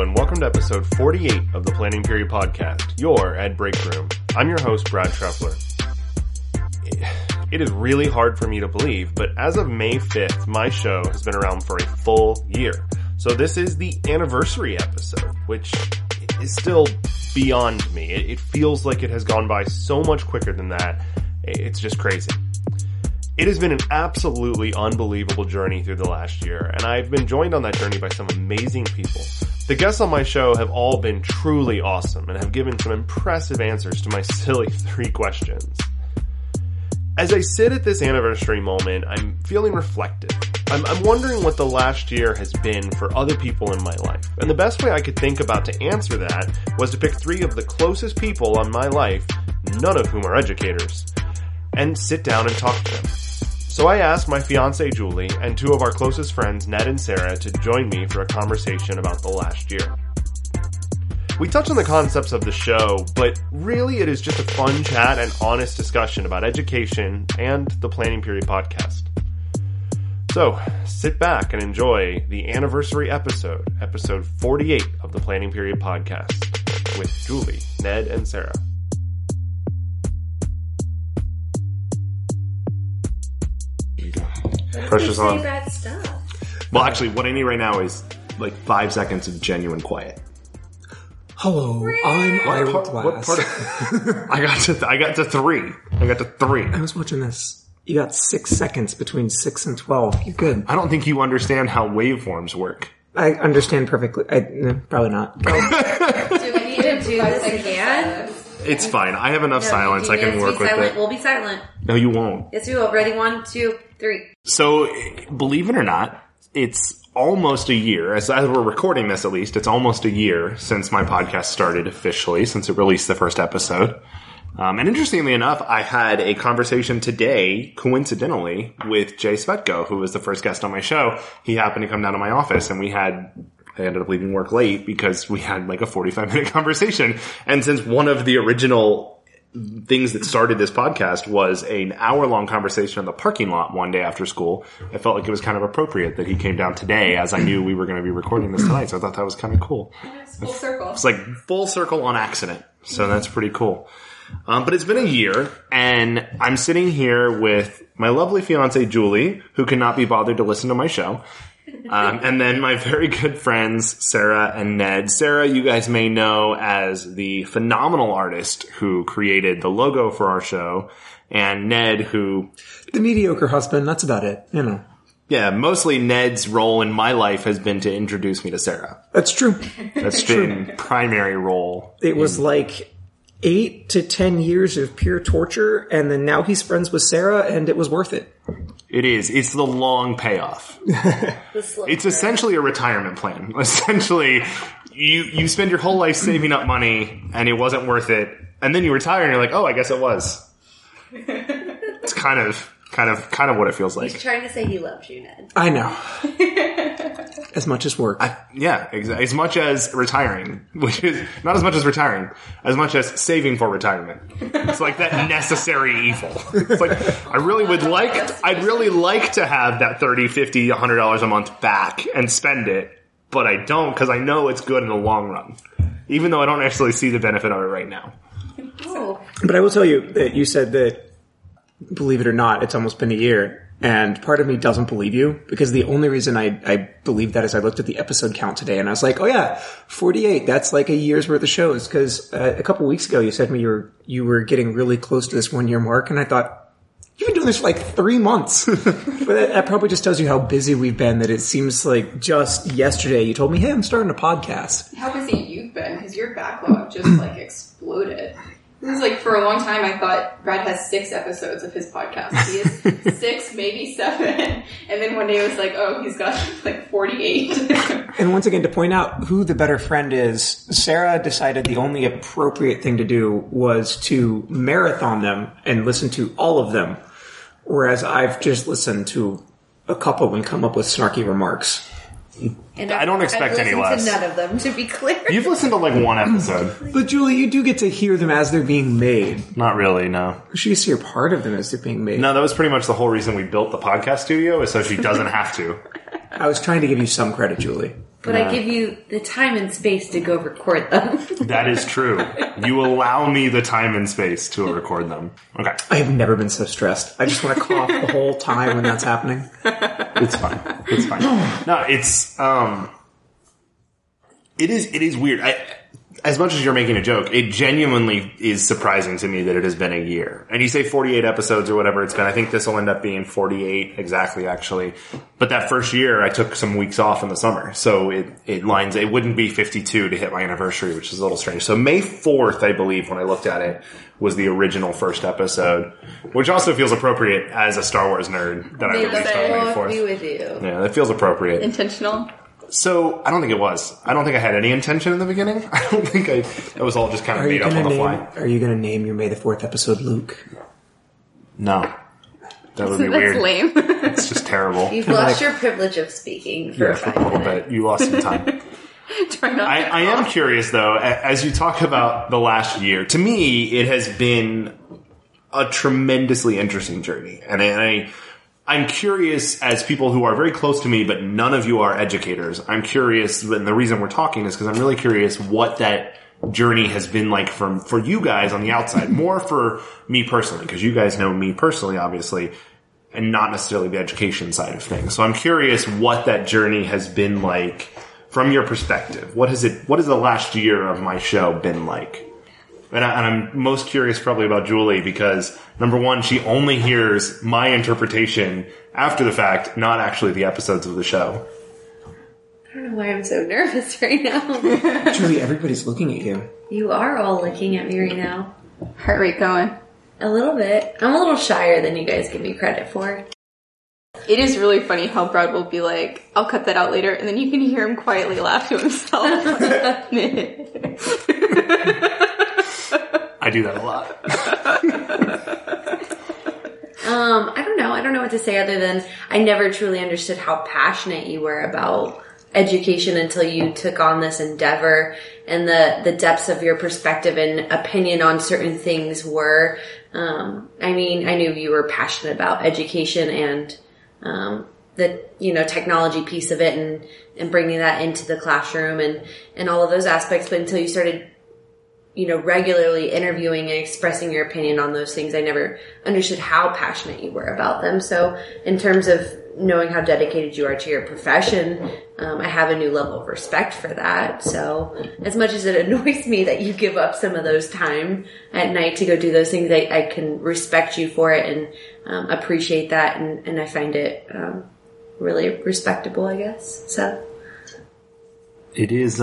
and welcome to episode 48 of the Planning Period Podcast, your Ed Break Room. I'm your host, Brad Treffler. It is really hard for me to believe, but as of May 5th, my show has been around for a full year. So this is the anniversary episode, which is still beyond me. It feels like it has gone by so much quicker than that. It's just crazy. It has been an absolutely unbelievable journey through the last year, and I've been joined on that journey by some amazing people. The guests on my show have all been truly awesome and have given some impressive answers to my silly 3 questions. As I sit at this anniversary moment, I'm feeling reflective. I'm wondering what the last year has been for other people in my life. And the best way I could think about to answer that was to pick 3 of the closest people in my life, none of whom are educators, and sit down and talk to them. So I asked my fiancée Julie and 2 of our closest friends, Ned and Sarah, to join me for a conversation about the last year. We touch on the concepts of the show, but really it is just a fun chat and honest discussion about education and the Planning Period Podcast. So, sit back and enjoy the anniversary episode 48 of the Planning Period Podcast with Julie, Ned, and Sarah. Pressure's on. Bad stuff. Well, actually, what I need right now is like 5 seconds of genuine quiet. Hello, I'm Ira Glass. What part of, I got to 3. I was watching this. You got 6 seconds between 6 and 12. You're good. I don't think you understand how waveforms work. I understand perfectly. Probably not. Do we need to do this again? It's fine. I have enough silence. I can work with it. We'll be silent. No, you won't. Yes, we will. Ready? 1, 2, 3. So, believe it or not, it's almost a year, as we're recording this at least, it's almost a year since my podcast started officially, since it released the first episode. And interestingly enough, I had a conversation today, coincidentally, with Jay Svetko, who was the first guest on my show. He happened to come down to my office, and I ended up leaving work late because we had like a 45-minute conversation. And since one of the original things that started this podcast was an hour-long conversation in the parking lot one day after school, I felt like it was kind of appropriate that he came down today, as I knew we were going to be recording this tonight. So I thought that was kind of cool. It's full circle. It's like full circle on accident. So that's pretty cool. But it's been a year, and I'm sitting here with my lovely fiancée, Julie, who cannot be bothered to listen to my show. And then my very good friends, Sarah and Ned. Sarah, you guys may know as the phenomenal artist who created the logo for our show, and Ned, who... The mediocre husband, that's about it, you know. Yeah, mostly Ned's role in my life has been to introduce me to Sarah. That's true. That's been primary role. It was like 8 to 10 years of pure torture, and then now he's friends with Sarah, and it was worth it. It is. It's the long payoff. It's essentially a retirement plan. Essentially, you spend your whole life saving up money, and it wasn't worth it, and then you retire, and you're like, oh, I guess it was. It's kind of what it feels like. He's trying to say he loves you, Ned. I know. As much as work. Yeah, exactly. As much as retiring, which is not as much as retiring, as much as saving for retirement. It's like that necessary evil. It's like, I'd really like to have that $30, $50, $100 a month back and spend it, but I don't because I know it's good in the long run. Even though I don't actually see the benefit of it right now. Oh. But I will tell you that you said that, believe it or not, it's almost been a year. And part of me doesn't believe you, because the only reason I believe that is I looked at the episode count today and I was like, oh yeah, 48, that's like a year's worth of shows. Because a couple weeks ago you said to me you were getting really close to this 1-year mark, and I thought, you've been doing this for like 3 months. But that probably just tells you how busy we've been, that it seems like just yesterday you told me, hey, I'm starting a podcast. How busy you've been, because your backlog just like exploded. This is like, for a long time, I thought Brad has 6 episodes of his podcast. He has 6, maybe 7. And then one day it was like, oh, he's got like 48. And once again, to point out who the better friend is, Sarah decided the only appropriate thing to do was to marathon them and listen to all of them. Whereas I've just listened to a couple and come up with snarky remarks. And I don't expect any less. To none of them, to be clear. You've listened to like 1 episode. But Julie, you do get to hear them as they're being made. Not really, no. She gets to hear part of them as they're being made. No, that was pretty much the whole reason we built the podcast studio, is so she doesn't have to. I was trying to give you some credit, Julie. But I give you the time and space to go record them. That is true. You allow me the time and space to record them. Okay. I have never been so stressed. I just want to cough the whole time when that's happening. It's fine. It's fine. No, it is weird. As much as you're making a joke, it genuinely is surprising to me that it has been a year. And you say 48 episodes or whatever it's been. I think this will end up being 48 exactly, actually. But that first year, I took some weeks off in the summer. So it wouldn't be 52 to hit my anniversary, which is a little strange. So May 4th, I believe, when I looked at it, was the original first episode, which also feels appropriate as a Star Wars nerd that I May the released on May 4th be 4th. with you. Yeah, that feels appropriate. Intentional? So, I don't think it was. I don't think I had any intention in the beginning. I don't think it was all just kind of made up on the fly. Are you going to name your May the 4th episode Luke? No. That would be That's weird. lame. It's just terrible. You've lost your privilege of speaking for Yeah, 5 for a little minutes. bit. You lost some time. Try not to I am curious, though, as you talk about the last year, to me, it has been a tremendously interesting journey. And I'm curious, as people who are very close to me, but none of you are educators, I'm curious, and the reason we're talking is because I'm really curious what that journey has been like for you guys on the outside. More for me personally, because you guys know me personally, obviously, and not necessarily the education side of things. So I'm curious what that journey has been like from your perspective. What has the last year of my show been like? And I'm most curious probably about Julie because, number one, she only hears my interpretation after the fact, not actually the episodes of the show. I don't know why I'm so nervous right now. Julie, everybody's looking at you. You are all looking at me right now. heart rate going. A little bit. I'm a little shyer than you guys give me credit for. It is really funny how Brad will be like, I'll cut that out later, and then you can hear him quietly laugh to himself. I do that a lot. I don't know. I don't know what to say other than I never truly understood how passionate you were about education until you took on this endeavor, and the depths of your perspective and opinion on certain things were. I mean, I knew you were passionate about education and the technology piece of it and bringing that into the classroom and all of those aspects. But until you started regularly interviewing and expressing your opinion on those things, I never understood how passionate you were about them. So in terms of knowing how dedicated you are to your profession, I have a new level of respect for that. So as much as it annoys me that you give up some of those time at night to go do those things, I can respect you for it and appreciate that. And I find it really respectable, I guess. So It is,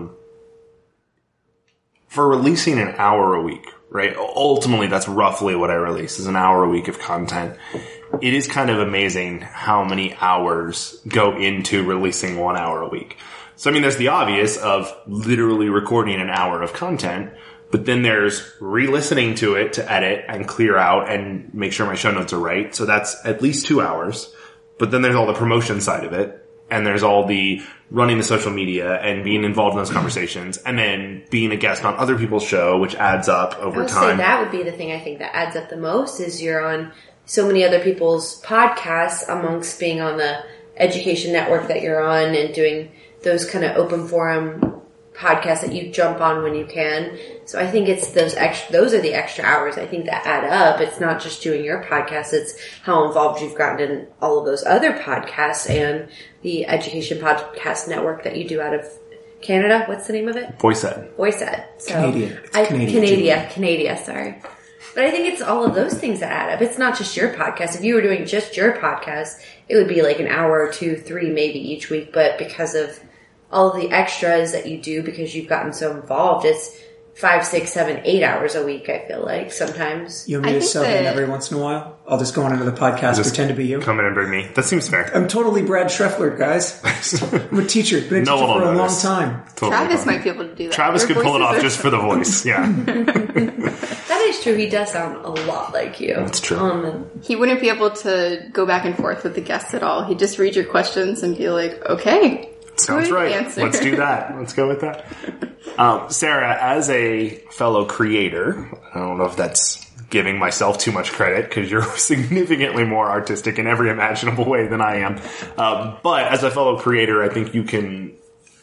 for releasing an hour a week, right? Ultimately, that's roughly what I release, is an hour a week of content. It is kind of amazing how many hours go into releasing 1 hour a week. So, I mean, there's the obvious of literally recording an hour of content, but then there's re-listening to it to edit and clear out and make sure my show notes are right. So that's at least 2 hours. But then there's all the promotion side of it. And there's all the running the social media and being involved in those conversations, and then being a guest on other people's show, which adds up over I would time. say that would be the thing I think that adds up the most is you're on so many other people's podcasts amongst being on the education network that you're on and doing those kind of open forum podcasts that you jump on when you can. So I think it's those are the extra hours I think that add up. It's not just doing your podcast, it's how involved you've gotten in all of those other podcasts and the education podcast network that you do out of Canada. What's the name of it? Voice Ed. Voice Ed. So Canadian. It's Canada, sorry. But I think it's all of those things that add up. It's not just your podcast. If you were doing just your podcast, it would be like an hour or 2, 3 maybe each week. But because of all of the extras that you do, because you've gotten so involved, it's 5, 6, 7, 8 hours a week, I feel like, sometimes. You want me to sub in every once in a while? I'll just go on into the podcast, pretend to be you. Come in and bring me. That seems fair. I'm totally Brad Schreffler, guys. I'm a teacher. Been a No teacher one for will a long notice. time. Totally Travis fine. might be able to do that. Travis Their could pull it voices off are just for the voice. Yeah, That is true. He does sound a lot like you. That's true. He wouldn't be able to go back and forth with the guests at all. He'd just read your questions and be like, okay. sounds good right. answer. Let's do that. Let's go with that. Sarah, as a fellow creator, I don't know if that's giving myself too much credit because you're significantly more artistic in every imaginable way than I am. But as a fellow creator, I think you can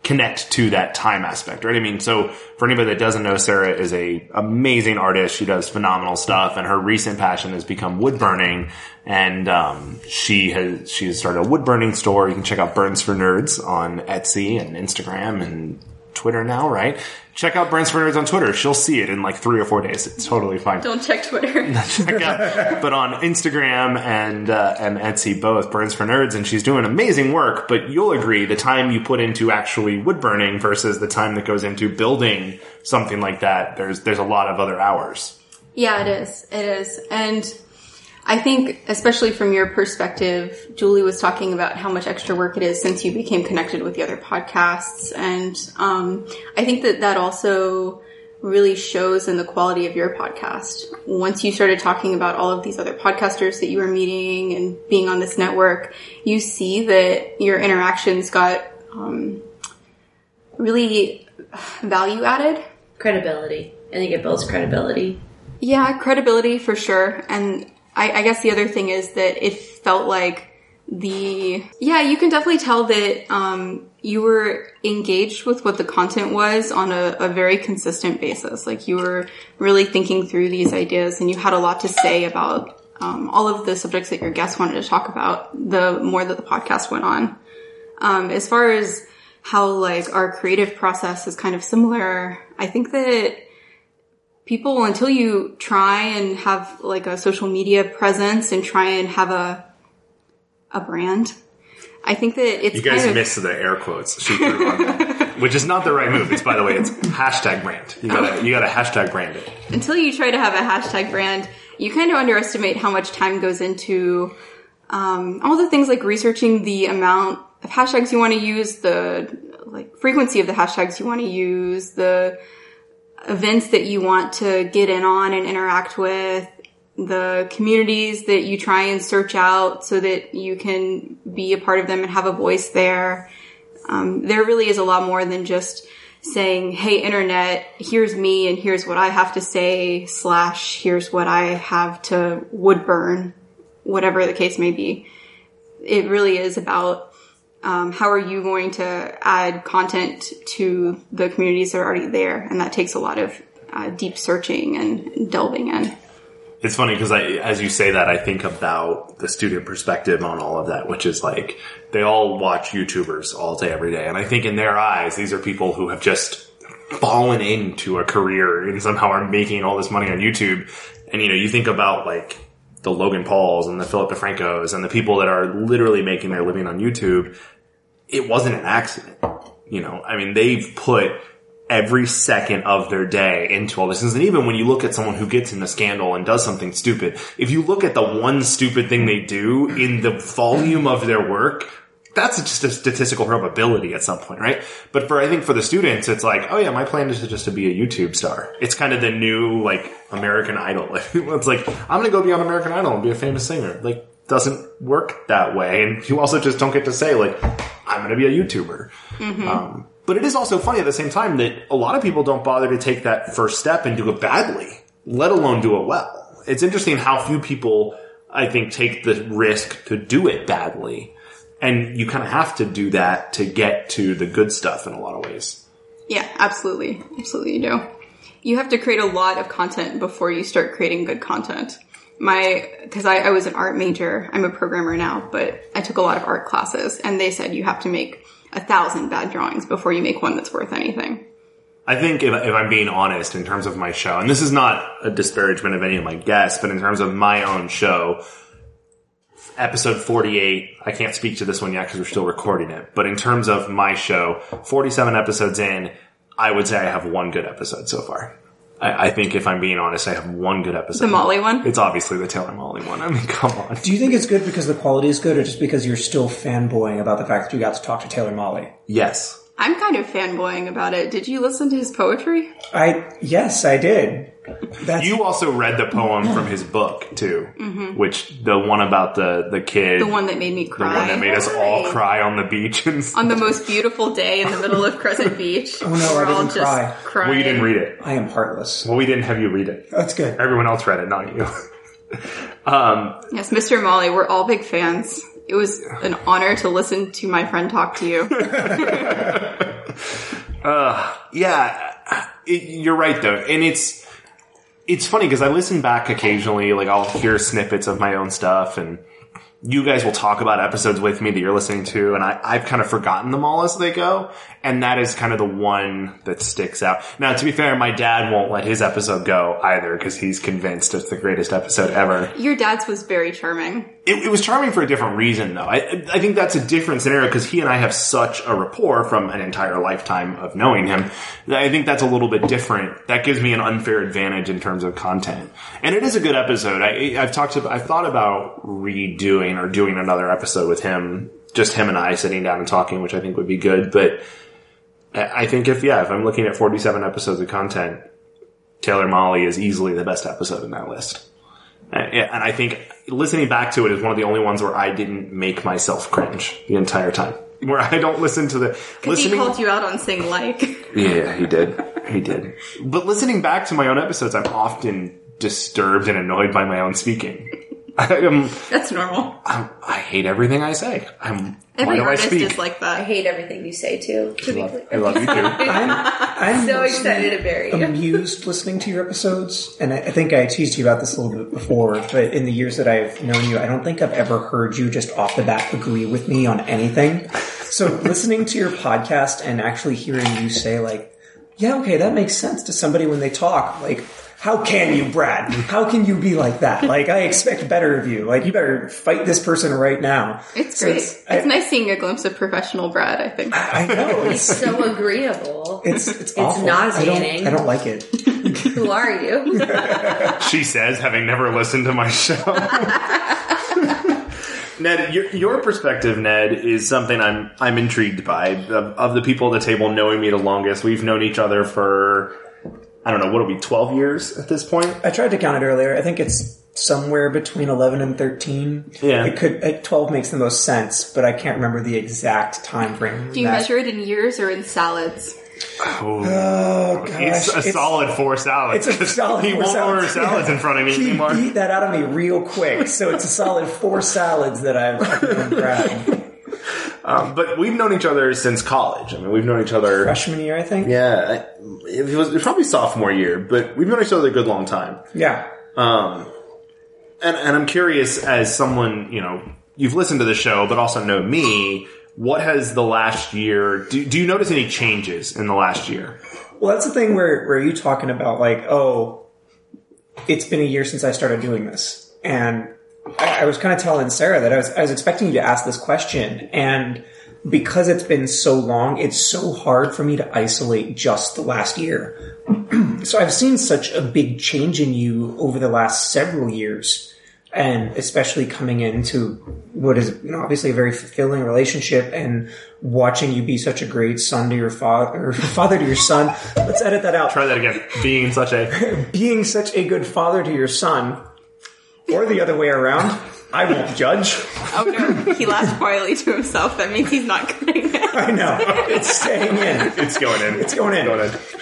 connect to that time aspect, right? I mean, so for anybody that doesn't know, Sarah is a amazing artist. She does phenomenal stuff, and her recent passion has become wood burning. And she has started a wood burning store. You can check out Burns for Nerds on Etsy and Instagram and Twitter now, right? Check out Burns for Nerds on Twitter. She'll see it in like 3 or 4 days. It's totally fine. Don't check Twitter. But on Instagram and Etsy, both Burns for Nerds, and she's doing amazing work. But you'll agree, the time you put into actually wood burning versus the time that goes into building something like that, there's a lot of other hours. Yeah, it is. It is. And I think, especially from your perspective, Julie was talking about how much extra work it is since you became connected with the other podcasts. And I think that also really shows in the quality of your podcast. Once you started talking about all of these other podcasters that you were meeting and being on this network, you see that your interactions got really value added. Credibility. I think it builds credibility. Yeah, credibility for sure. And I guess the other thing is that it felt like you can definitely tell that you were engaged with what the content was on a very consistent basis. Like you were really thinking through these ideas, and you had a lot to say about all of the subjects that your guests wanted to talk about the more that the podcast went on. As far as how like our creative process is kind of similar, I think that people, until you try and have like a social media presence and try and have a brand, I think that it's you guys kind of missed the air quotes she threw on that, which is not the right move. It's, by the way, it's hashtag brand. You gotta hashtag brand it. Until you try to have a hashtag brand, you kind of underestimate how much time goes into all the things like researching the amount of hashtags you want to use, the like frequency of the hashtags you want to use, the events that you want to get in on and interact with, the communities that you try and search out so that you can be a part of them and have a voice there. There really is a lot more than just saying, hey, internet, here's me and here's what I have to say / here's what I have to wood burn, whatever the case may be. It really is about how are you going to add content to the communities that are already there? And that takes a lot of deep searching and delving in. It's funny because as you say that, I think about the student perspective on all of that, which is like they all watch YouTubers all day, every day. And I think in their eyes, these are people who have just fallen into a career and somehow are making all this money on YouTube. And, you think about like the Logan Pauls and the Philip DeFrancos and the people that are literally making their living on YouTube. It wasn't an accident. I mean, they've put every second of their day into all this. And even when you look at someone who gets in a scandal and does something stupid, if you look at the one stupid thing they do in the volume of their work, that's just a statistical probability at some point, right? But I think for the students, it's like, oh yeah, my plan is just to be a YouTube star. It's kind of the new, like, American Idol. It's like, I'm going to go be on American Idol and be a famous singer. Like, doesn't work that way. And you also just don't get to say, like, I'm going to be a YouTuber. Mm-hmm. But it is also funny at the same time that a lot of people don't bother to take that first step and do it badly, let alone do it well. It's interesting how few people, I think, take the risk to do it badly. And you kind of have to do that to get to the good stuff in a lot of ways. Yeah, absolutely. Absolutely you do. You have to create a lot of content before you start creating good content. Because I was an art major, I'm a programmer now, but I took a lot of art classes, and they said you have to make 1,000 bad drawings before you make one that's worth anything. I think if I'm being honest in terms of my show, and this is not a disparagement of any of my guests, but in terms of my own show, episode 48, I can't speak to this one yet because we're still recording it, but in terms of my show, 47 episodes in, I would say I have one good episode so far. I think if I'm being honest, I have one good episode. The Molly one? It's obviously the Taylor Molly one. I mean, come on. Do you think it's good because the quality is good, or just because you're still fanboying about the fact that you got to talk to Taylor Molly? Yes. I'm kind of fanboying about it. Did you listen to his poetry? Yes, I did. You also read the poem from his book, too. Mm-hmm. Which, the one about the kid. The one that made me cry. The one that made us all cry on the beach. On the most beautiful day in the middle of Crescent Beach. Oh no, I didn't cry. Crying. Well, you didn't read it. I am heartless. Well, we didn't have you read it. That's good. Everyone else read it, not you. Yes, Mr. Molly, we're all big fans. It was an honor to listen to my friend talk to you. You're right though, and it's funny because I listen back occasionally. Like I'll hear snippets of my own stuff, and you guys will talk about episodes with me that you're listening to, and I've kind of forgotten them all as they go, and that is kind of the one that sticks out. Now, to be fair, my dad won't let his episode go either because he's convinced it's the greatest episode ever. Your dad's was very charming. It was charming for a different reason, though. I think that's a different scenario because he and I have such a rapport from an entire lifetime of knowing him. I think that's a little bit different. That gives me an unfair advantage in terms of content. And it is a good episode. I've thought about redoing or doing another episode with him, just him and I sitting down and talking, which I think would be good. But I think if I'm looking at 47 episodes of content, Taylor Molly is easily the best episode in that list. And I think listening back to it is one of the only ones where I didn't make myself cringe the entire time. Where I don't listen to the... Because he called you out on saying like. Yeah, he did. He did. But listening back to my own episodes, I'm often disturbed and annoyed by my own speaking. That's normal. I hate everything I say. Every why do I artist speak? is like that. I hate everything you say too. I love you too. I'm so mostly excited to bury you. amused listening to your episodes, and I think I teased you about this a little bit before, but in the years that I've known you, I don't think I've ever heard you just off the bat agree with me on anything. So listening to your podcast and actually hearing you say like, yeah, okay, that makes sense to somebody when they talk, like, how can you, Brad? How can you be like that? Like, I expect better of you. Like, you better fight this person right now. It's great. It's nice seeing a glimpse of professional Brad, I think. I know. He's so agreeable. It's awful. nauseating. I don't like it. Who are you? She says, having never listened to my show. Ned, your perspective, Ned, is something I'm intrigued by. Of the people at the table knowing me the longest, we've known each other for, I don't know, what are we, 12 years at this point? I tried to count it earlier. I think it's somewhere between 11 and 13. Yeah. 12 makes the most sense, but I can't remember the exact time frame. Do you measure it in years or in salads? Oh, gosh. It's a solid 4 salads. It's a solid 4 He won't salads. order salads in front of me anymore. He beat that out of me real quick, so it's a solid 4 salads that I've known Brad. But we've known each other since college. I mean, we've known each other... Freshman year, I think? Yeah. It was probably sophomore year, but we've known each other a good long time. Yeah. And I'm curious, as someone, you've listened to the show, but also know me, what has the last year... Do you notice any changes in the last year? Well, that's the thing where you talking about, like, oh, it's been a year since I started doing this. And I was kind of telling Sarah that I was expecting you to ask this question, and because it's been so long, it's so hard for me to isolate just the last year. So I've seen such a big change in you over the last several years, and especially coming into what is obviously a very fulfilling relationship, and watching you be such a great son to your father, or father to your son. Let's edit that out. Try that again. Being such a good father to your son. Or the other way around. I won't judge. Oh no, he laughed quietly to himself. That means he's not cutting it. I know. It's staying in. It's going in. It's going in.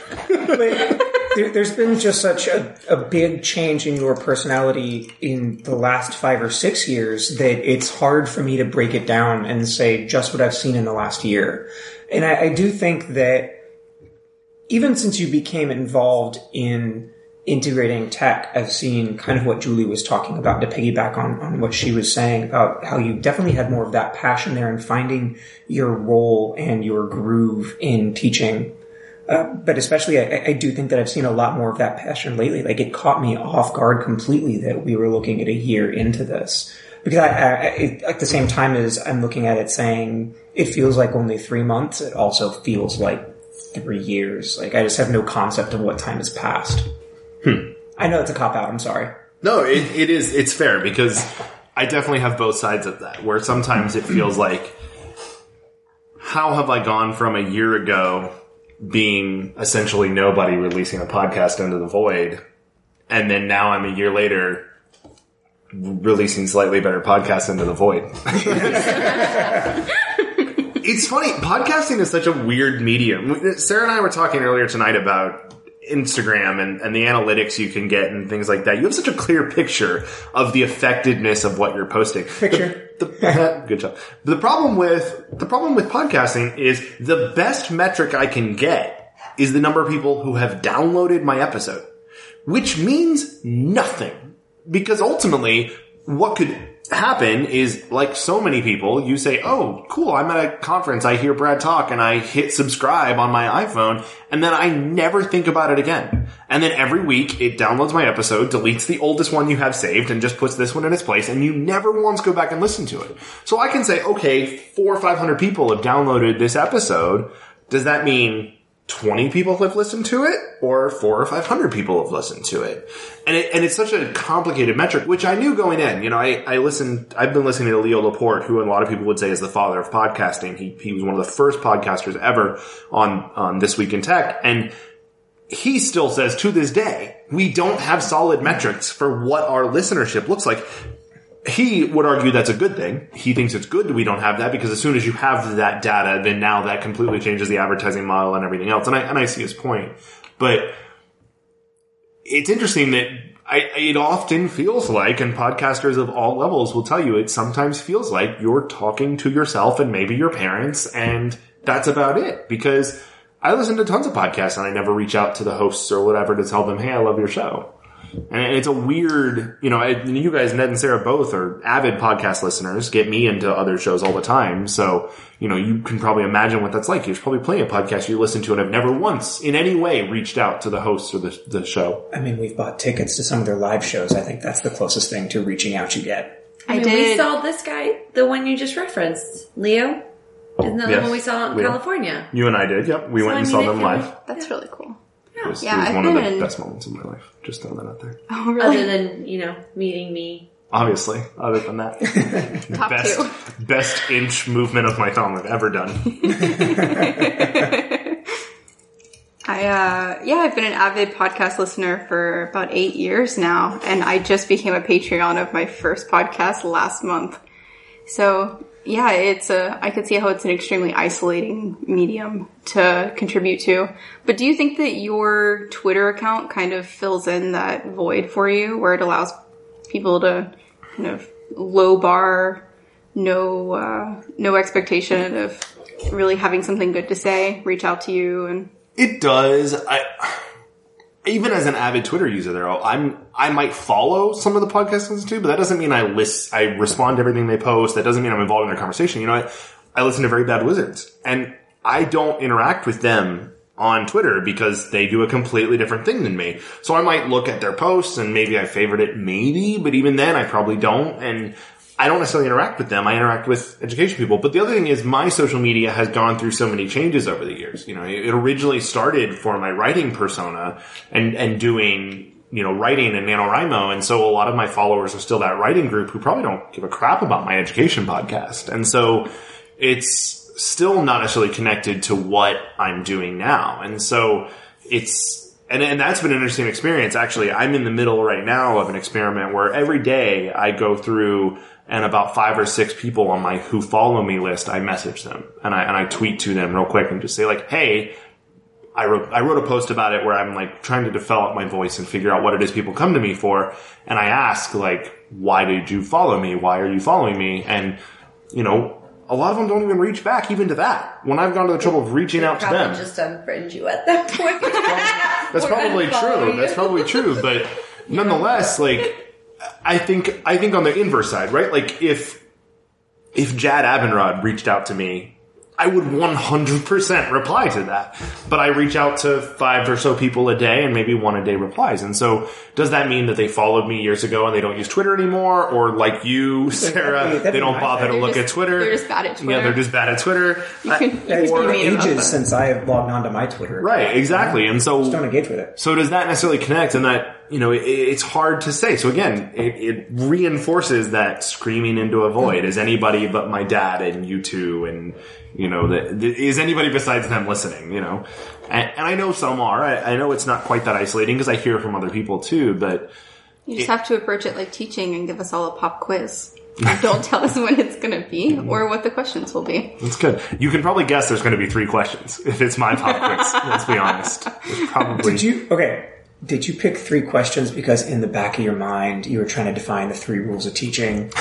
But there's been just such a big change in your personality in the last 5 or 6 years that it's hard for me to break it down and say just what I've seen in the last year. And I do think that even since you became involved in integrating tech, I've seen kind of what Julie was talking about, to piggyback on what she was saying about how you definitely had more of that passion there and finding your role and your groove in teaching. But especially, I do think that I've seen a lot more of that passion lately. Like, it caught me off guard completely that we were looking at a year into this. Because at the same time as I'm looking at it saying it feels like only 3 months, it also feels like 3 years. Like, I just have no concept of what time has passed. I know it's a cop-out, I'm sorry. No, it is. It's fair, because I definitely have both sides of that, where sometimes it feels like, how have I gone from a year ago being essentially nobody releasing a podcast into the void, and then now I'm a year later releasing slightly better podcasts into the void. It's funny, podcasting is such a weird medium. Sarah and I were talking earlier tonight about Instagram and the analytics you can get and things like that, you have such a clear picture of the effectiveness of what you're posting. Good job. The problem with podcasting is the best metric I can get is the number of people who have downloaded my episode, which means nothing, because ultimately what could happen is, like so many people, you say, oh, cool, I'm at a conference, I hear Brad talk, and I hit subscribe on my iPhone, and then I never think about it again. And then every week, it downloads my episode, deletes the oldest one you have saved, and just puts this one in its place, and you never once go back and listen to it. So I can say, okay, 400 or 500 people have downloaded this episode. Does that mean 20 people have listened to it, or 400 or 500 people have listened to it? And it's such a complicated metric, which I knew going in. You know, I've been listening to Leo Laporte, who a lot of people would say is the father of podcasting. He was one of the first podcasters ever on This Week in Tech. And he still says to this day, we don't have solid metrics for what our listenership looks like. He would argue that's a good thing. He thinks it's good that we don't have that, because as soon as you have that data, then now that completely changes the advertising model and everything else. And I see his point. But it's interesting that it often feels like, and podcasters of all levels will tell you, it sometimes feels like you're talking to yourself and maybe your parents, and that's about it. Because I listen to tons of podcasts and I never reach out to the hosts or whatever to tell them, hey, I love your show. And it's a weird, you know, you guys, Ned and Sarah, both are avid podcast listeners, get me into other shows all the time. So, you know, you can probably imagine what that's like. There's probably plenty of podcasts you listen to and have never once in any way reached out to the hosts or the show. I mean, we've bought tickets to some of their live shows. I think that's the closest thing to reaching out you get. We saw this guy, the one you just referenced, Leo. Isn't that the one we saw in California? You and I did, yep. We went and saw them live. That's really cool. It was one of the best moments of my life. Just throwing that out there. Oh, really? Other than, you know, meeting me. Obviously, other than that. Top two. Best inch movement of my thumb I've ever done. I've been an avid podcast listener for about 8 years now, and I just became a Patreon of my first podcast last month. So, yeah, I could see how it's an extremely isolating medium to contribute to. But do you think that your Twitter account kind of fills in that void for you, where it allows people to kind of low bar, no expectation of really having something good to say, reach out to you? And it does. Even as an avid Twitter user there, I might follow some of the podcasts I listen to, but that doesn't mean I respond to everything they post. That doesn't mean I'm involved in their conversation. You know, I listen to Very Bad Wizards, and I don't interact with them on Twitter because they do a completely different thing than me. So I might look at their posts and maybe I favorite it, maybe, but even then I probably don't. And I don't necessarily interact with them. I interact with education people. But the other thing is my social media has gone through so many changes over the years. You know, it originally started for my writing persona and doing, you know, writing and NaNoWriMo. And so a lot of my followers are still that writing group who probably don't give a crap about my education podcast. And so it's still not necessarily connected to what I'm doing now. And so and that's been an interesting experience. Actually, I'm in the middle right now of an experiment where every day I go through, and about 5 or 6 people on my who follow me list, I message them and I tweet to them real quick and just say like, hey, I wrote a post about it where I'm like trying to develop my voice and figure out what it is people come to me for. And I ask like, why did you follow me? Why are you following me? And, you know, a lot of them don't even reach back even to that. When I've gone to the trouble of reaching out to them. Just unfriend you at that point. That's probably true. That's probably true. But nonetheless, like, I think on the inverse side, right? Like if Jad Abendrod reached out to me, I would 100% reply to that. But I reach out to 5 or so people a day and maybe 1 a day replies. And so does that mean that they followed me years ago and they don't use Twitter anymore? Or like you, Sarah, they don't bother to look at Twitter? They're just bad at Twitter. Yeah, they're just bad at Twitter. It's been ages since I have logged onto my Twitter. Right, exactly. And so just don't engage with it. So does that necessarily connect? And that, you know, it's hard to say. So again, it reinforces that screaming into a void. Is anybody but my dad and you two and, you know, is anybody besides them listening, you know? And I know some are. I know it's not quite that isolating because I hear from other people too, but you just have to approach it like teaching and give us all a pop quiz. Don't tell us when it's going to be or what the questions will be. That's good. You can probably guess there's going to be 3 questions if it's my pop quiz. Let's be honest. It's probably. Did you pick 3 questions because in the back of your mind you were trying to define the 3 rules of teaching?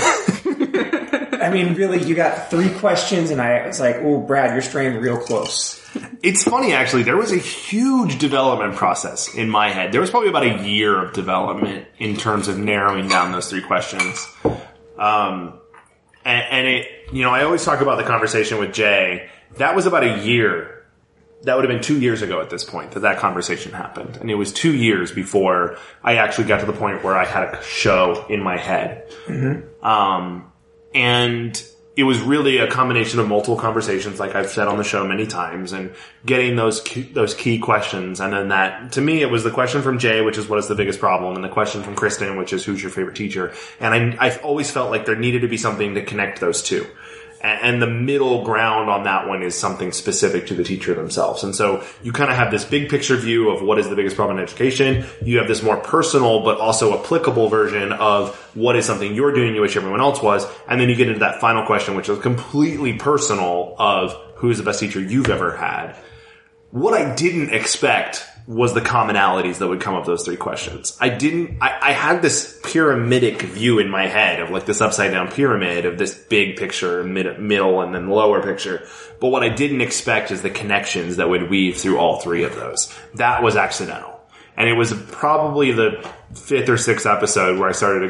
I mean, really, you got 3 questions, and I was like, "Oh, Brad, you're straying real close." It's funny, actually. There was a huge development process in my head. There was probably about a year of development in terms of narrowing down those 3 questions. And it, I always talk about the conversation with Jay. That was about a year. That would have been 2 years ago at this point that conversation happened. And it was 2 years before I actually got to the point where I had a show in my head. Mm-hmm. And it was really a combination of multiple conversations, like I've said on the show many times, and getting those key questions. And then that, to me, it was the question from Jay, which is what is the biggest problem, and the question from Kristen, which is who's your favorite teacher. And I've always felt like there needed to be something to connect those two. And the middle ground on that one is something specific to the teacher themselves. And so you kind of have this big picture view of what is the biggest problem in education. You have this more personal but also applicable version of what is something you're doing you wish everyone else was. And then you get into that final question, which is completely personal, of who is the best teacher you've ever had. What I didn't expect was the commonalities that would come of those 3 questions. I had this pyramidic view in my head of like this upside down pyramid of this big picture, middle, and then lower picture. But what I didn't expect is the connections that would weave through all 3 of those. That was accidental. And it was probably the 5th or 6th episode where I started to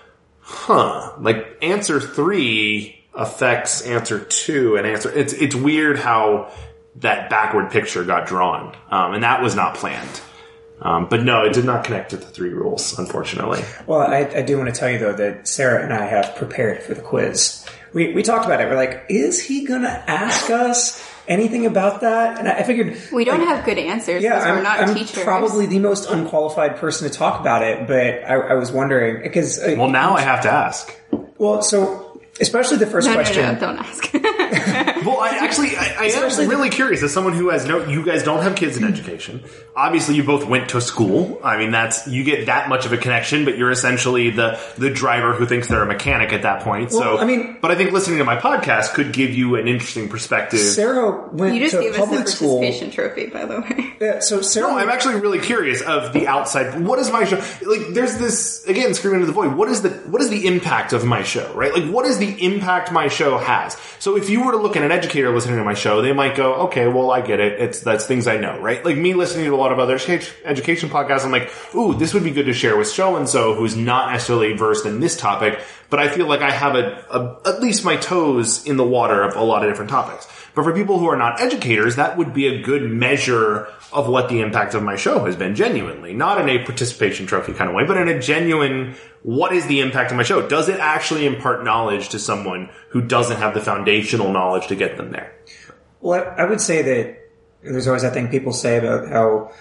go, like answer 3 affects answer 2 and answer. It's weird how that backward picture got drawn. And that was not planned. But no, it did not connect to the 3 rules, unfortunately. Well, I do want to tell you, though, that Sarah and I have prepared for the quiz. We talked about it. We're like, is he going to ask us anything about that? And I figured... We don't have good answers because we're not teachers. I'm probably the most unqualified person to talk about it, but I was wondering, because... well, now I have to ask. Well, so... Especially the first question. No, don't ask. Well, I am really curious. As someone who has you guys don't have kids in education. Obviously, you both went to school. I mean, you get that much of a connection, but you're essentially the driver who thinks they're a mechanic at that point. Well, but I think listening to my podcast could give you an interesting perspective. Sarah went to public school. You just gave us the participation trophy, by the way. Yeah, so Sarah. No, I'm actually really curious of the outside. What is my show? Like, there's this, again, screaming into the void. What is the impact of my show, right? Like, what is the impact my show has? So if you were to look at an educator listening to my show, they might go, okay, well, I get it. That's things I know, right? Like me listening to a lot of other education podcasts, I'm like, ooh, this would be good to share with so-and-so who's not necessarily versed in this topic, but I feel like I have at least my toes in the water of a lot of different topics. But for people who are not educators, that would be a good measure of what the impact of my show has been genuinely. Not in a participation trophy kind of way, but in a genuine, what is the impact of my show? Does it actually impart knowledge to someone who doesn't have the foundational knowledge to get them there? Well, I would say that there's always that thing people say about how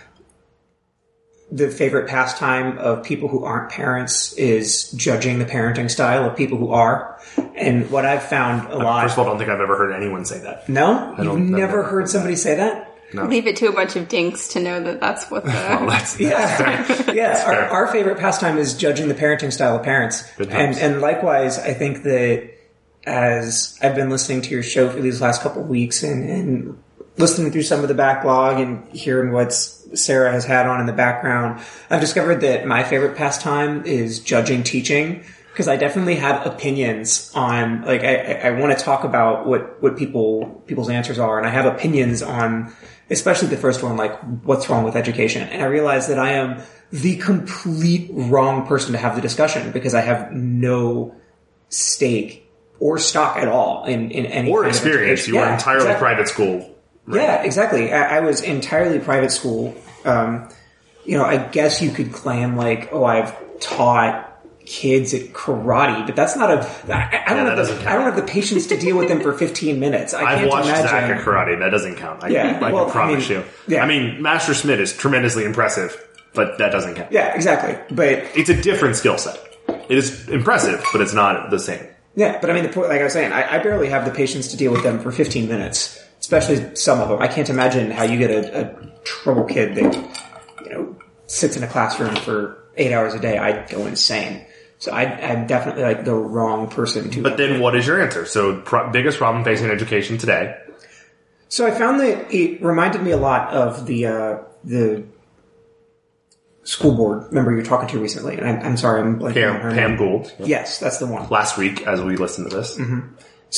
the favorite pastime of people who aren't parents is judging the parenting style of people who are. And what I've found a lot... First of all, I don't think I've ever heard anyone say that. No? You've never heard somebody say that? No. Leave it to a bunch of dinks to know that that's what the... Well, that's fair. Yeah, our favorite pastime is judging the parenting style of parents. And likewise, I think that as I've been listening to your show for these last couple of weeks and listening through some of the backlog and hearing what Sarah has had on in the background, I've discovered that my favorite pastime is judging teaching, because I definitely have opinions on, like, I want to talk about what people's answers are, and I have opinions on, especially the first one, like, what's wrong with education. And I realize that I am the complete wrong person to have the discussion, because I have no stake or stock at all in any or kind experience. Of you were entirely private school. Right? Yeah, exactly. I was entirely private school. I guess you could claim like, oh, I've taught kids at karate, but that's not I don't have the patience to deal with them for 15 minutes. I've watched Zach at karate. That doesn't count. I can promise you. Yeah. I mean, Master Schmidt is tremendously impressive, but that doesn't count. Yeah, exactly. But it's a different skill set. It is impressive, but it's not the same. Yeah, but I mean, the point, like I was saying, I barely have the patience to deal with them for 15 minutes, especially some of them. I can't imagine how you get a trouble kid that, sits in a classroom for 8 hours a day. I'd go insane. So I'm definitely like the wrong person to. But then what is your answer? So biggest problem facing education today? So I found that it reminded me a lot of the school board member you're talking to recently. And I'm sorry, I'm blanking on her Pam name. Gould. Yes, that's the one. Last week as we listened to this. Mm-hmm.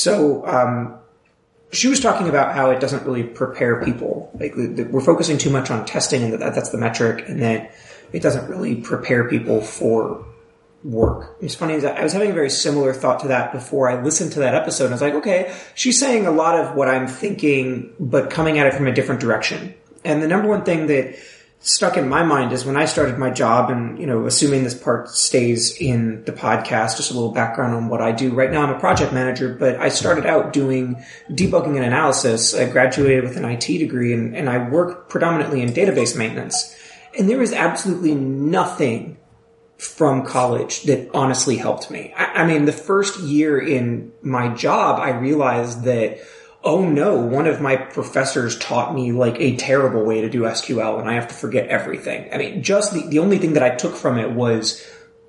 So she was talking about how it doesn't really prepare people. Like we're focusing too much on testing and that's the metric, and that it doesn't really prepare people for work. It's funny that I was having a very similar thought to that before I listened to that episode. I was like, okay, she's saying a lot of what I'm thinking, but coming at it from a different direction. And the number one thing that stuck in my mind is when I started my job, and, you know, assuming this part stays in the podcast, just a little background on what I do. Right now I'm a project manager, but I started out doing debugging and analysis. I graduated with an IT degree, and I work predominantly in database maintenance. And there was absolutely nothing from college that honestly helped me. I mean, the first year in my job, I realized that, oh no, one of my professors taught me like a terrible way to do SQL and I have to forget everything. I mean, just the only thing that I took from it was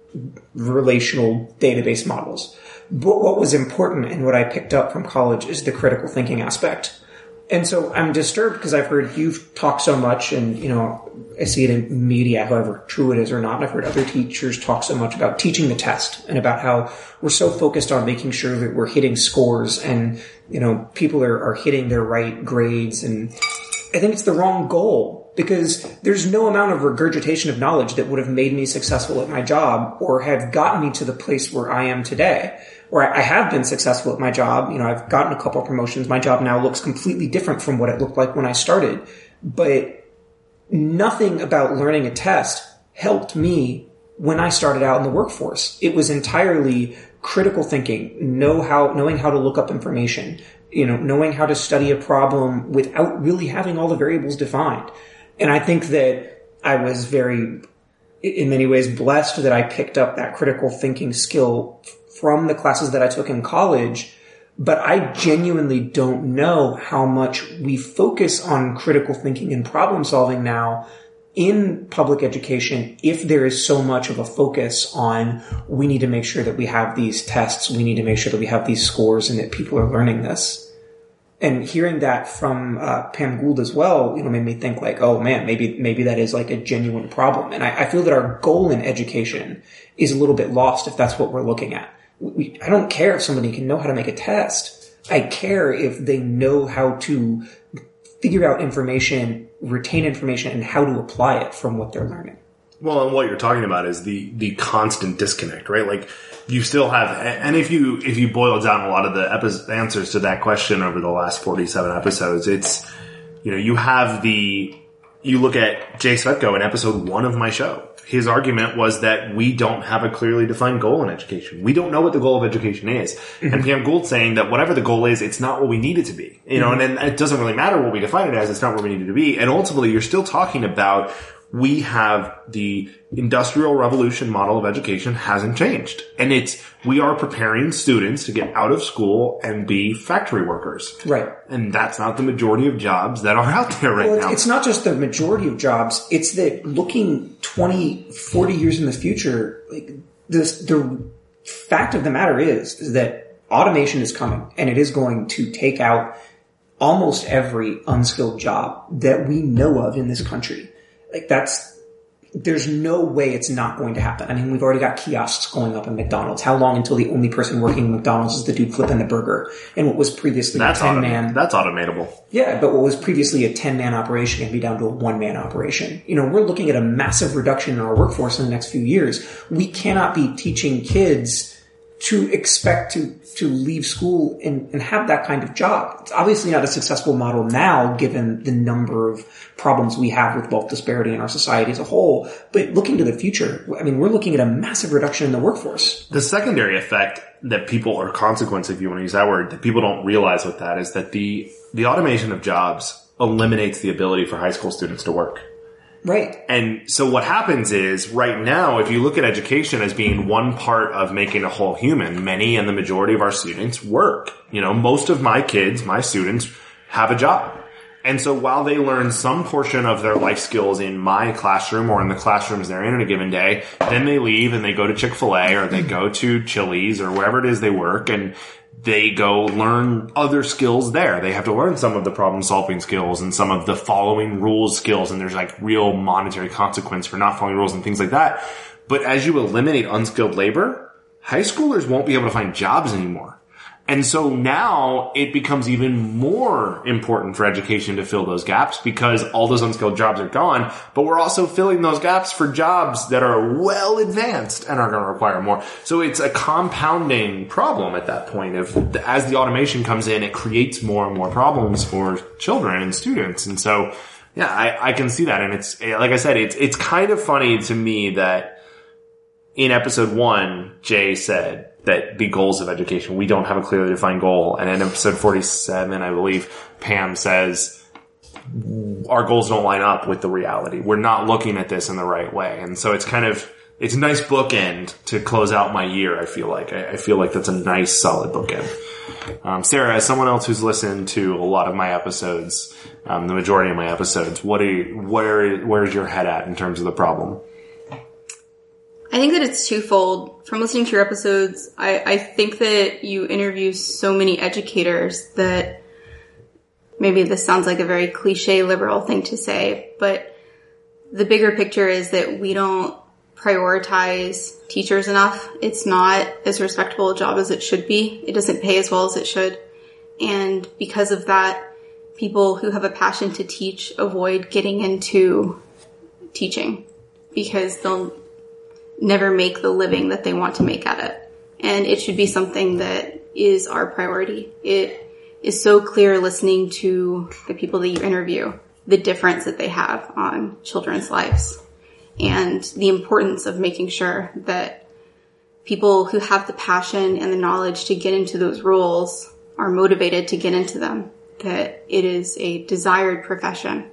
relational database models. But what was important and what I picked up from college is the critical thinking aspect. And so I'm disturbed because I've heard you've talked so much, and, you know, I see it in media, however true it is or not. And I've heard other teachers talk so much about teaching the test and about how we're so focused on making sure that we're hitting scores and, you know, people are hitting their right grades. And I think it's the wrong goal, because there's no amount of regurgitation of knowledge that would have made me successful at my job or have gotten me to the place where I am today. Or I have been successful at my job. You know, I've gotten a couple of promotions. My job now looks completely different from what it looked like when I started. But nothing about learning a test helped me when I started out in the workforce. It was entirely critical thinking, knowing how to look up information, you know, knowing how to study a problem without really having all the variables defined. And I think that I was very, in many ways, blessed that I picked up that critical thinking skill from the classes that I took in college, but I genuinely don't know how much we focus on critical thinking and problem solving now in public education if there is so much of a focus on we need to make sure that we have these tests, we need to make sure that we have these scores and that people are learning this. And hearing that from Pam Gould as well, you know, made me think like, oh man, maybe that is like a genuine problem. And I feel that our goal in education is a little bit lost if that's what we're looking at. I don't care if somebody can know how to make a test. I care if they know how to figure out information, retain information, and how to apply it from what they're learning. Well, and what you're talking about is the constant disconnect, right? Like you still have, and if you boil down a lot of the answers to that question over the last 47 episodes, it's, you know, you look at Jay Svetko in episode 1 of my show. His argument was that we don't have a clearly defined goal in education. We don't know what the goal of education is. Mm-hmm. And Pam Gould saying that whatever the goal is, it's not what we need it to be. You know, mm-hmm. and it doesn't really matter what we define it as. It's not where we need it to be. And ultimately, you're still talking about we have the industrial revolution model of education hasn't changed. And we are preparing students to get out of school and be factory workers. Right. And that's not the majority of jobs that are out there right now. It's not just the majority of jobs. It's that looking 20, 40 years in the future, like the fact of the matter is that automation is coming and it is going to take out almost every unskilled job that we know of in this country. Like there's no way it's not going to happen. I mean, we've already got kiosks going up in McDonald's. How long until the only person working in McDonald's is the dude flipping the burger? And what was previously a 10-man... That's automatable. Yeah, but what was previously a 10-man operation can be down to a 1-man operation. You know, we're looking at a massive reduction in our workforce in the next few years. We cannot be teaching kids to expect to leave school and have that kind of job. It's obviously not a successful model now, given the number of problems we have with wealth disparity in our society as a whole. But looking to the future, I mean, we're looking at a massive reduction in the workforce. The secondary effect that people, or consequence, if you want to use that word, that people don't realize with that is that the automation of jobs eliminates the ability for high school students to work. Right. And so what happens is right now, if you look at education as being one part of making a whole human, many and the majority of our students work. You know, most of my kids, my students have a job. And so while they learn some portion of their life skills in my classroom or in the classrooms they're in a given day, then they leave and they go to Chick-fil-A or they go to Chili's or wherever it is they work, and they go learn other skills there. They have to learn some of the problem solving skills and some of the following rules skills, and there's like real monetary consequence for not following rules and things like that. But as you eliminate unskilled labor, high schoolers won't be able to find jobs anymore. And so now it becomes even more important for education to fill those gaps because all those unskilled jobs are gone, but we're also filling those gaps for jobs that are well advanced and are going to require more. So it's a compounding problem at that point. As the automation comes in, it creates more and more problems for children and students. And so, yeah, I can see that. And it's, like I said, it's kind of funny to me that in episode 1, Jay said that the goals of education, we don't have a clearly defined goal. And in episode 47, I believe, Pam says our goals don't line up with the reality. We're not looking at this in the right way. And so it's a nice bookend to close out my year, I feel like. I feel like that's a nice, solid bookend. Sarah, as someone else who's listened to a lot of my episodes, the majority of my episodes, where's your head at in terms of the problem? I think that it's twofold. From listening to your episodes, I think that you interview so many educators that maybe this sounds like a very cliche liberal thing to say, but the bigger picture is that we don't prioritize teachers enough. It's not as respectable a job as it should be. It doesn't pay as well as it should. And because of that, people who have a passion to teach avoid getting into teaching because they'll never make the living that they want to make at it. And it should be something that is our priority. It is so clear listening to the people that you interview, the difference that they have on children's lives and the importance of making sure that people who have the passion and the knowledge to get into those roles are motivated to get into them, that it is a desired profession.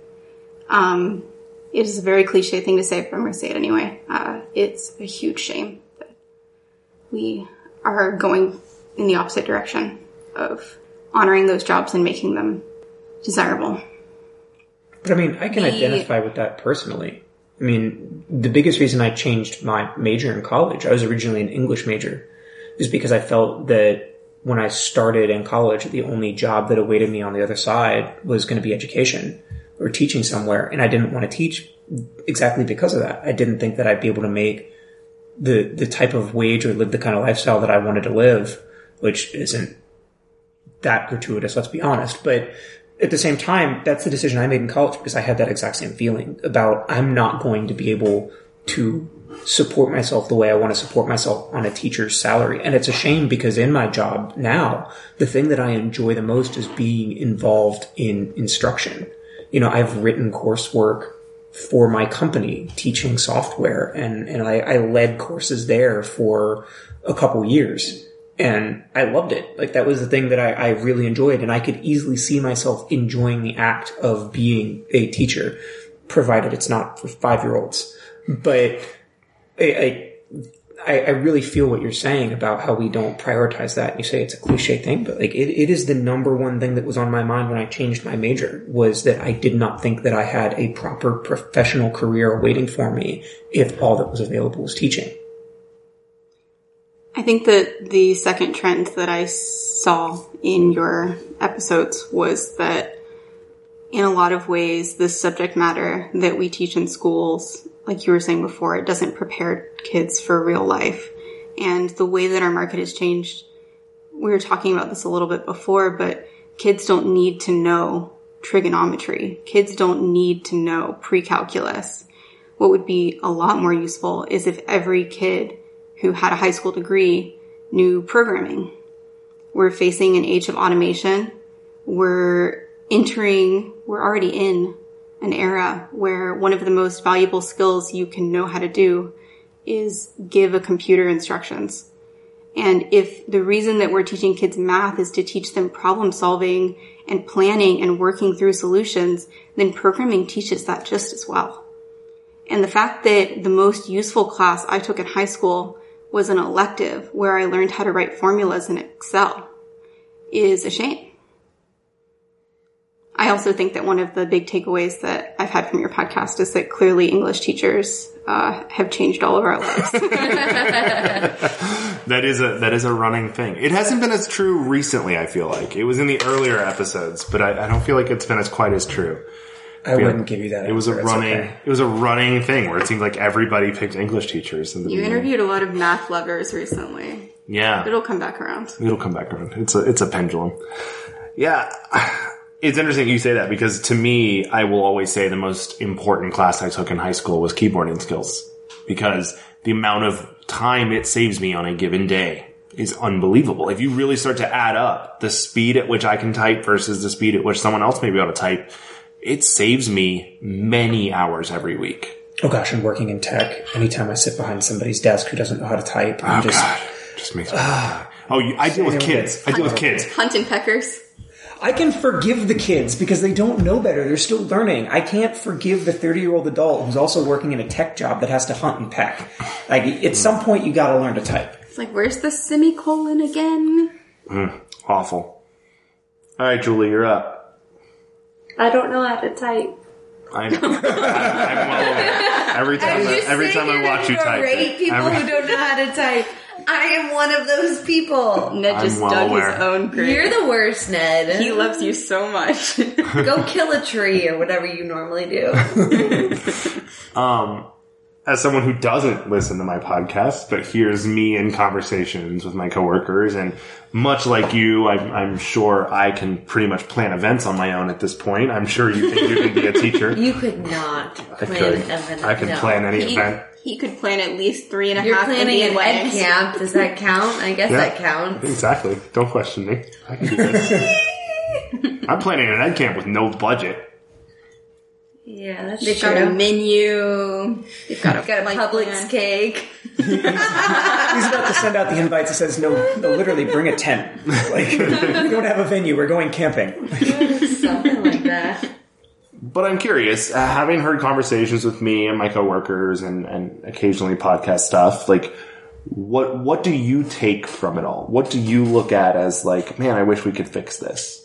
It is a very cliche thing to say, but I'm going to say it anyway. It's a huge shame that we are going in the opposite direction of honoring those jobs and making them desirable. But I mean, I can identify with that personally. I mean, the biggest reason I changed my major in college, I was originally an English major, is because I felt that when I started in college, the only job that awaited me on the other side was going to be education or teaching somewhere. And I didn't want to teach exactly because of that. I didn't think that I'd be able to make the type of wage or live the kind of lifestyle that I wanted to live, which isn't that gratuitous, let's be honest. But at the same time, that's the decision I made in college because I had that exact same feeling about I'm not going to be able to support myself the way I want to support myself on a teacher's salary. And it's a shame because in my job now, the thing that I enjoy the most is being involved in instruction. You know, I've written coursework for my company teaching software and I led courses there for a couple years and I loved it. Like that was the thing that I really enjoyed and I could easily see myself enjoying the act of being a teacher, provided it's not for 5-year-olds. But I really feel what you're saying about how we don't prioritize that. You say it's a cliche thing, but like it is the number one thing that was on my mind when I changed my major was that I did not think that I had a proper professional career waiting for me if all that was available was teaching. I think that the second trend that I saw in your episodes was that in a lot of ways, the subject matter that we teach in schools, like you were saying before, it doesn't prepare kids for real life. And the way that our market has changed, we were talking about this a little bit before, but kids don't need to know trigonometry. Kids don't need to know pre-calculus. What would be a lot more useful is if every kid who had a high school degree knew programming. We're facing an age of automation. We're already in an era where one of the most valuable skills you can know how to do is give a computer instructions. And if the reason that we're teaching kids math is to teach them problem solving and planning and working through solutions, then programming teaches that just as well. And the fact that the most useful class I took in high school was an elective where I learned how to write formulas in Excel is a shame. I also think that one of the big takeaways that I've had from your podcast is that clearly English teachers have changed all of our lives. That is a running thing. It hasn't been as true recently, I feel like. It was in the earlier episodes, but I don't feel like it's been as quite as true. I wouldn't give you that. It was a answer. It's running okay. it was a running thing where it seemed like everybody picked English teachers in the You beginning. interviewed a lot of math lovers recently. Yeah. It'll come back around. It'll come back around. It's a pendulum. Yeah. It's interesting you say that because to me, I will always say the most important class I took in high school was keyboarding skills because the amount of time it saves me on a given day is unbelievable. If you really start to add up the speed at which I can type versus the speed at which someone else may be able to type, it saves me many hours every week. Oh gosh, and working in tech, anytime I sit behind somebody's desk who doesn't know how to type, I'm Just makes me mad. I deal with kids. I deal with kids. Hunting peckers. I can forgive the kids because they don't know better. They're still learning. I can't forgive the 30-year-old adult who's also working in a tech job that has to hunt and peck. Like, at some point, you gotta learn to type. It's like, where's the semicolon again? Awful. All right, Julie, you're up. I don't know how to type. I know. I'm well aware. Every time I watch you type. Berate people who don't know how to type. I am one of those people. Ned just I'm well dug aware. his own grave. You're the worst, Ned. He loves you so much. Go kill a tree or whatever you normally do. As someone who doesn't listen to my podcast, but hears me in conversations with my coworkers, and much like you, I'm sure I can pretty much plan events on my own at this point. I'm sure you think you can be a teacher. You could not plan an event. I can plan any event. He could plan at least 3.5 You're planning Indian an ed weddings. camp. Does that count? I guess Yeah. that counts. Exactly. Don't question me. I can do this. I'm planning an ed camp with no budget. Yeah, that's They've true. got a menu. They've got a, Got a flight Publix plan. cake. He's about to send out the invites that says, no, literally bring a tent. Like, we don't have a venue, we're going camping. Something like that. But I'm curious, having heard conversations with me and my coworkers and occasionally podcast stuff, like, what do you take from it all? What do you look at as like, man, I wish we could fix this?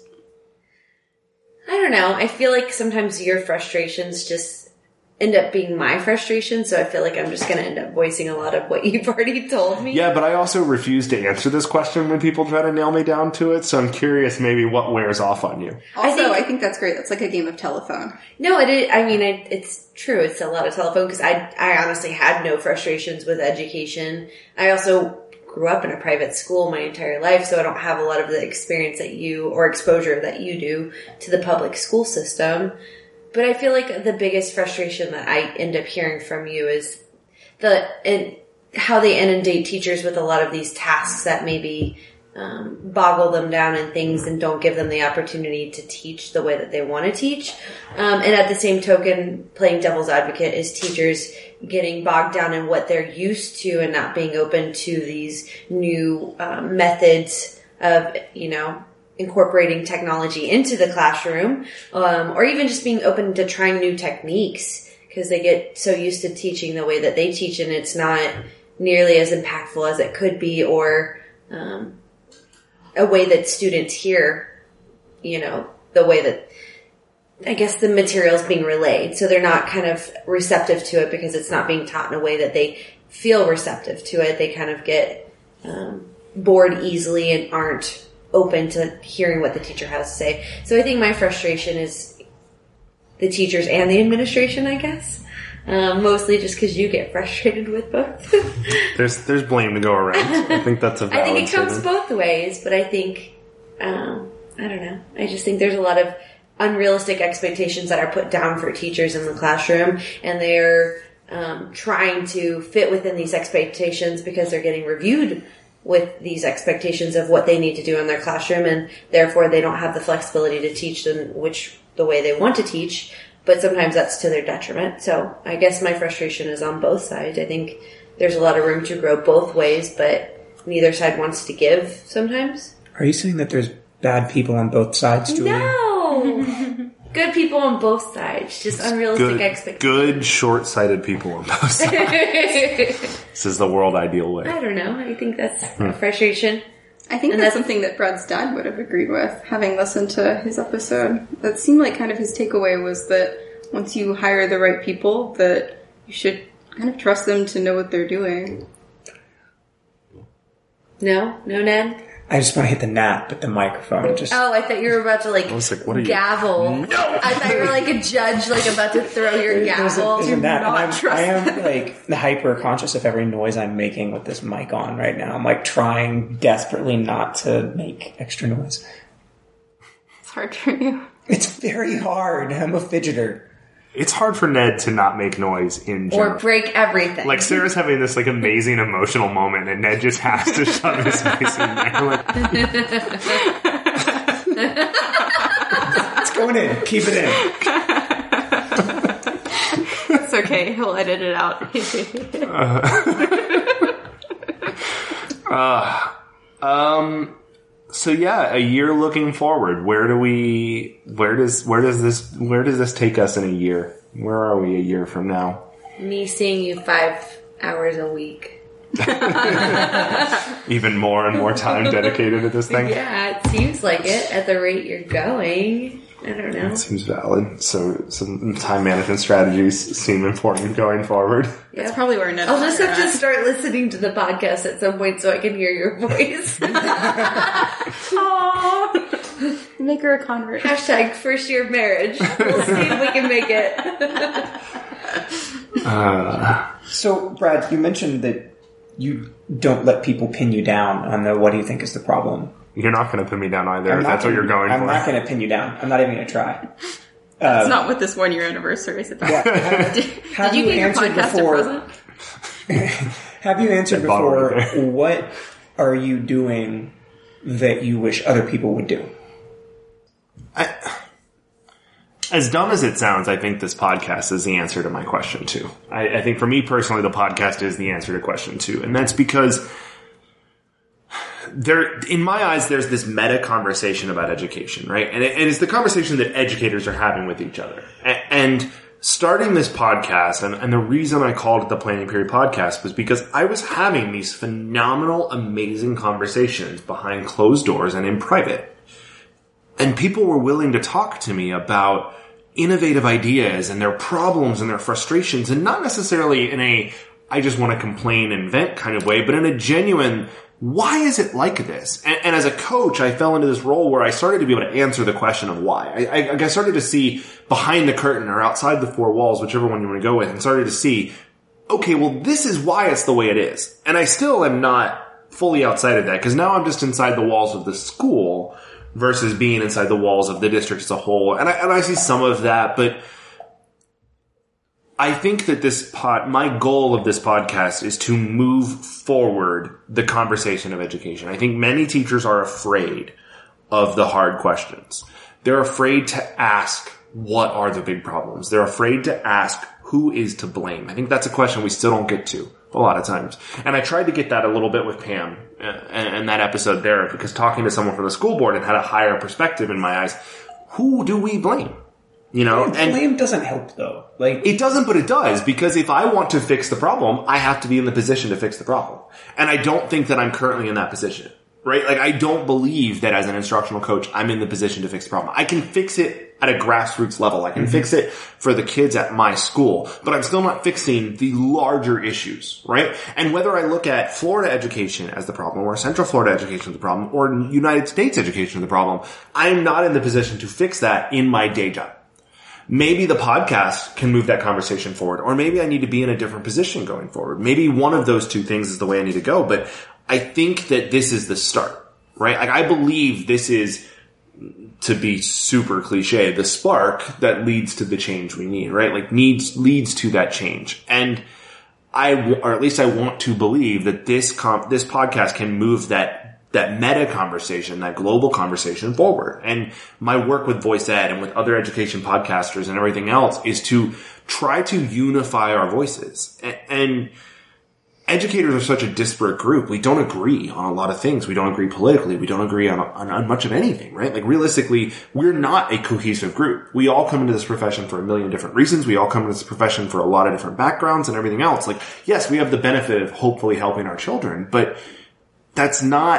I don't know. I feel like sometimes your frustrations just end up being my frustrations, so I feel like I'm just going to end up voicing a lot of what you've already told me. Yeah, but I also refuse to answer this question when people try to nail me down to it, so I'm curious maybe what wears off on you. Also, I think that's great. That's like a game of telephone. No, it is. I mean, it's true. It's a lot of telephone because I honestly had no frustrations with education. I also grew up in a private school my entire life, so I don't have a lot of the experience that you or exposure that you do to the public school system. But I feel like the biggest frustration that I end up hearing from you is how they inundate teachers with a lot of these tasks that maybe boggle them down in things and don't give them the opportunity to teach the way that they want to teach. And at the same token, playing devil's advocate is teachers getting bogged down in what they're used to and not being open to these new methods of, incorporating technology into the classroom, or even just being open to trying new techniques because they get so used to teaching the way that they teach and it's not nearly as impactful as it could be, or a way that students hear, the way that I guess the material is being relayed. So they're not kind of receptive to it because it's not being taught in a way that they feel receptive to it. They kind of get bored easily and aren't open to hearing what the teacher has to say. So I think my frustration is the teachers and the administration, I guess. Mostly just because you get frustrated with both. There's blame to go around. I think that's a valid I think it comes statement. both ways, but I think, I don't know. I just think there's a lot of unrealistic expectations that are put down for teachers in the classroom, and they're trying to fit within these expectations because they're getting reviewed with these expectations of what they need to do in their classroom, and therefore they don't have the flexibility to teach them the way they want to teach, but sometimes that's to their detriment. So I guess my frustration is on both sides. I think there's a lot of room to grow both ways, but neither side wants to give sometimes. Are you saying that there's bad people on both sides, Julie? No! Good people on both sides, just unrealistic expectations. Good, short-sighted people on both sides. This is the world I deal with. I don't know. I think that's a frustration. I think And that's that's- something that Brad's dad would have agreed with, having listened to his episode. That seemed like kind of his takeaway was that once you hire the right people, that you should kind of trust them to know what they're doing. No, Ned. I just want to hit the gnat, but the microphone just... Oh, I thought you were about to I was like, what are you? gavel. No, I thought you were like a judge, like about to throw your gavel. There's a gnat, not and trust I am like hyper conscious of every noise I'm making with this mic on right now. I'm like trying desperately not to make extra noise. It's hard for you. It's very hard. I'm a fidgeter. It's hard for Ned to not make noise in general. Or break everything. Like, Sarah's having this, like, amazing emotional moment, and Ned just has to shove his face in there. Like, It's going in. Keep it in. It's okay. He'll edit it out. so yeah, a year looking forward. Where does this take us in a year? Where are we a year from now? Me seeing you 5 hours a week. Even more and more time dedicated to this thing? Yeah, it seems like it at the rate you're going. I don't know. That seems valid. So some time management strategies seem important going forward. That's probably where Ned. I'll just have to start listening to the podcast at some point so I can hear your voice. Aww. Make her a convert. Hashtag first year of marriage. We'll see if we can make it. So, Brad, you mentioned that you don't let people pin you down on the what do you think is the problem. You're not going to pin me down either. If that's what you're going I'm for. not going to pin you down. I'm not even going to try. That's not what this 1 year anniversary is about. Yeah. Did you get your podcast a present? Have you answered I bought it before, right there. what are you doing that you wish other people would do? As dumb as it sounds, I think this podcast is the answer to my question too. I think for me personally, the podcast is the answer to question two. And that's because in my eyes, there's this meta conversation about education, right? And it's the conversation that educators are having with each other. And starting this podcast, and the reason I called it the Planning Period Podcast was because I was having these phenomenal, amazing conversations behind closed doors and in private. And people were willing to talk to me about innovative ideas and their problems and their frustrations, and not necessarily in a I just want to complain and vent kind of way, but in a genuine, why is it like this? And as a coach, I fell into this role where I started to be able to answer the question of why. I started to see behind the curtain or outside the four walls, whichever one you want to go with, and started to see, okay, well, this is why it's the way it is. And I still am not fully outside of that, because now I'm just inside the walls of the school versus being inside the walls of the district as a whole. And I see some of that, but I think that my goal of this podcast is to move forward the conversation of education. I think many teachers are afraid of the hard questions. They're afraid to ask, what are the big problems? They're afraid to ask, who is to blame? I think that's a question we still don't get to a lot of times. And I tried to get that a little bit with Pam and that episode there, because talking to someone from the school board and had a higher perspective in my eyes, who do we blame? You know, and blame doesn't help though. Like it doesn't, but it does, because if I want to fix the problem, I have to be in the position to fix the problem. And I don't think that I'm currently in that position, right? Like I don't believe that as an instructional coach, I'm in the position to fix the problem. I can fix it at a grassroots level. I can fix it for the kids at my school, but I'm still not fixing the larger issues, right? And whether I look at Florida education as the problem, or Central Florida education as the problem, or United States education as the problem, I'm not in the position to fix that in my day job. Maybe the podcast can move that conversation forward, or maybe I need to be in a different position going forward. Maybe one of those two things is the way I need to go, but I think that this is the start, right? Like I believe this is, to be super cliche, the spark that leads to the change we need, right? Like leads to that change. And or at least I want to believe that this podcast can move that meta conversation, that global conversation forward. And my work with Voice Ed and with other education podcasters and everything else is to try to unify our voices. And educators are such a disparate group. We don't agree on a lot of things. We don't agree politically. We don't agree on much of anything, right? Like realistically, we're not a cohesive group. We all come into this profession for a million different reasons. We all come into this profession for a lot of different backgrounds and everything else. Like, yes, we have the benefit of hopefully helping our children, but that's not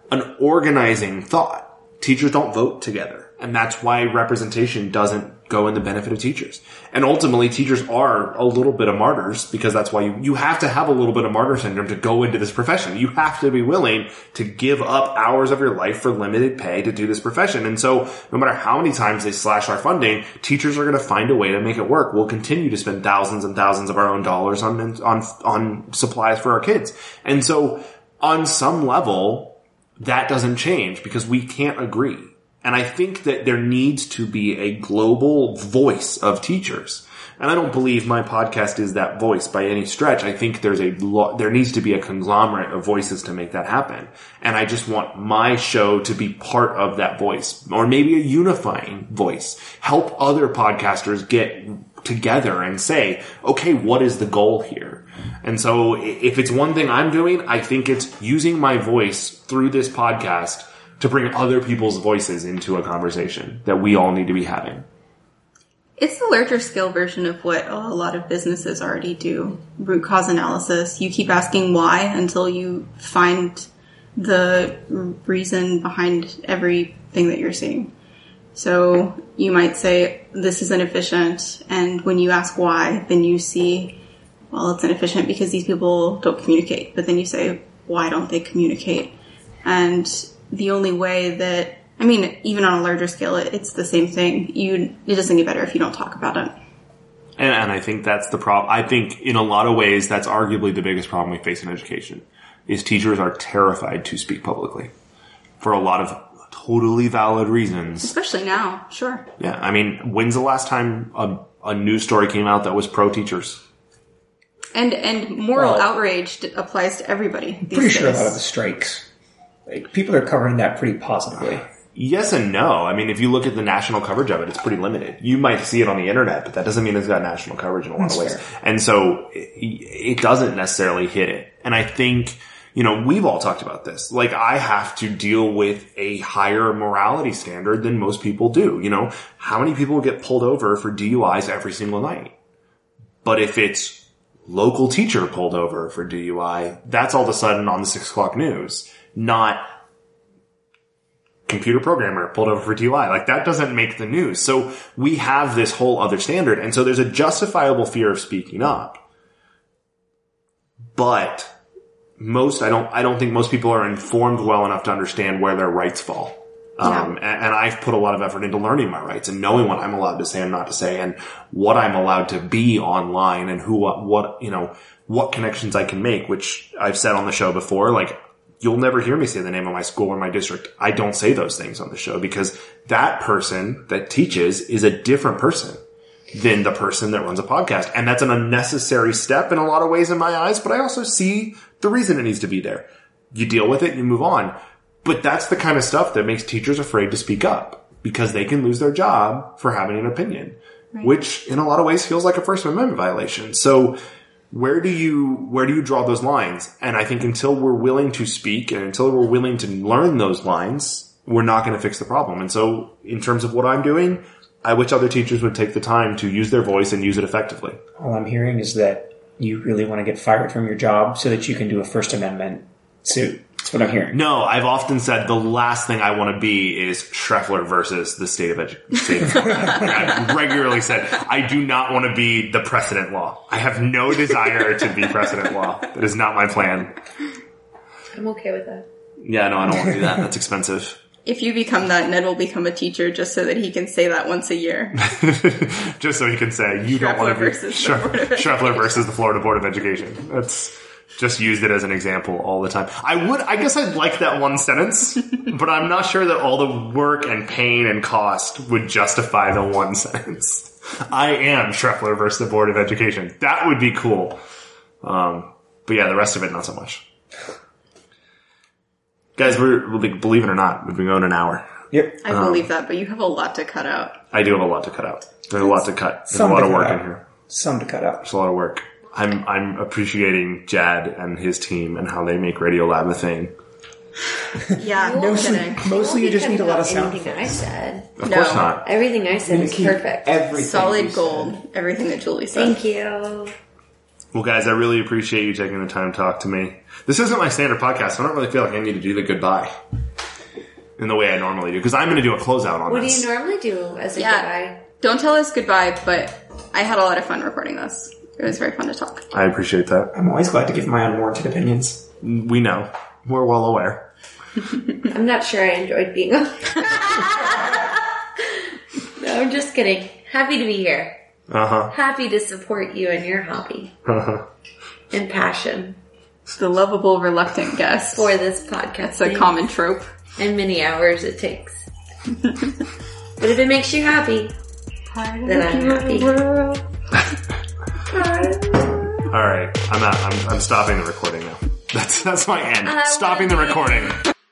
an organizing thought. Teachers don't vote together. And that's why representation doesn't go in the benefit of teachers. And ultimately, teachers are a little bit of martyrs, because that's why you have to have a little bit of martyr syndrome to go into this profession. You have to be willing to give up hours of your life for limited pay to do this profession. And so no matter how many times they slash our funding, teachers are going to find a way to make it work. We'll continue to spend thousands and thousands of our own dollars on supplies for our kids. And so on some level, that doesn't change because we can't agree. And I think that there needs to be a global voice of teachers. And I don't believe my podcast is that voice by any stretch. I think there needs to be a conglomerate of voices to make that happen. And I just want my show to be part of that voice, or maybe a unifying voice. Help other podcasters get together and say, okay, what is the goal here? And so if it's one thing I'm doing, I think it's using my voice through this podcast to bring other people's voices into a conversation that we all need to be having. It's the larger scale version of what a lot of businesses already do. Root cause analysis. You keep asking why until you find the reason behind everything that you're seeing. So you might say, this is inefficient, and when you ask why, then you see, well, it's inefficient because these people don't communicate. But then you say, why don't they communicate? And the only way that, I mean, even on a larger scale, it's the same thing. It doesn't get better if you don't talk about it. And I think that's the problem. I think in a lot of ways, that's arguably the biggest problem we face in education, is teachers are terrified to speak publicly for a lot of totally valid reasons. Especially now, sure. Yeah, I mean, when's the last time a news story came out that was pro-teachers? And moral outrage applies to everybody these Pretty days. sure a lot of the strikes, like, people are covering that pretty positively. Yes and no. I mean, if you look at the national coverage of it, it's pretty limited. You might see it on the internet, but that doesn't mean it's got national coverage in a lot of ways. Fair. And so it doesn't necessarily hit it. And I think, we've all talked about this. Like, I have to deal with a higher morality standard than most people do. How many people get pulled over for DUIs every single night? But if it's local teacher pulled over for DUI, that's all of a sudden on the 6 o'clock news. Not computer programmer pulled over for DUI. Like, that doesn't make the news. So we have this whole other standard. And so there's a justifiable fear of speaking up. But I don't think most people are informed well enough to understand where their rights fall. And I've put a lot of effort into learning my rights and knowing what I'm allowed to say and not to say, and what I'm allowed to be online, and what connections I can make, which I've said on the show before. Like, you'll never hear me say the name of my school or my district. I don't say those things on the show because that person that teaches is a different person than the person that runs a podcast. And that's an unnecessary step in a lot of ways in my eyes, but I also see the reason it needs to be there. You deal with it and you move on. But that's the kind of stuff that makes teachers afraid to speak up, because they can lose their job for having an opinion, right, which in a lot of ways feels like a First Amendment violation. So where do you draw those lines? And I think until we're willing to speak and until we're willing to learn those lines, we're not going to fix the problem. And so in terms of what I'm doing, I wish other teachers would take the time to use their voice and use it effectively. All I'm hearing is that you really want to get fired from your job so that you can do a First Amendment suit. That's what I'm hearing. No, I've often said the last thing I want to be is Schreffler versus the state of education. I've regularly said, I do not want to be the precedent law. I have no desire to be precedent law. That is not my plan. I'm okay with that. Yeah, no, I don't want to do that. That's expensive. If you become that, Ned will become a teacher just so that he can say that once a year. Just so he can say, you don't want to be Schreffler versus the Florida Board of Education. That's just used it as an example all the time. I guess I'd like that one sentence, but I'm not sure that all the work and pain and cost would justify the one sentence. I am Schreffler versus the Board of Education. That would be cool. But yeah, the rest of it, not so much. Guys, believe it or not, we've been going an hour. Yep. I believe that, but you have a lot to cut out. I do have a lot to cut out. There's a lot to cut. There's a lot of work in here. Some to cut out. There's a lot of work. I'm appreciating Jad and his team and how they make Radiolab a thing. Yeah, no kidding. Mostly you just need a lot of sound. Everything I said. Of course not. Everything I said is perfect. Everything Solid gold. Everything that Julie said. Thank you. Well, guys, I really appreciate you taking the time to talk to me. This isn't my standard podcast, so I don't really feel like I need to do the goodbye in the way I normally do, because I'm going to do a closeout on What this. do you normally do as a goodbye? Don't tell us goodbye, but I had a lot of fun recording this. It was very fun to talk. I appreciate that. I'm always glad to give my unwarranted opinions. We know. We're well aware. I'm not sure I enjoyed being on. No, I'm just kidding. Happy to be here. Uh-huh. Happy to support you in your hobby. Uh-huh. And passion It's the lovable, reluctant guest. for this podcast. It's a common trope. And many hours it takes. But if it makes you happy, then I'm happy. All right. I'm out. I'm stopping the recording now. That's my end. Stopping the recording.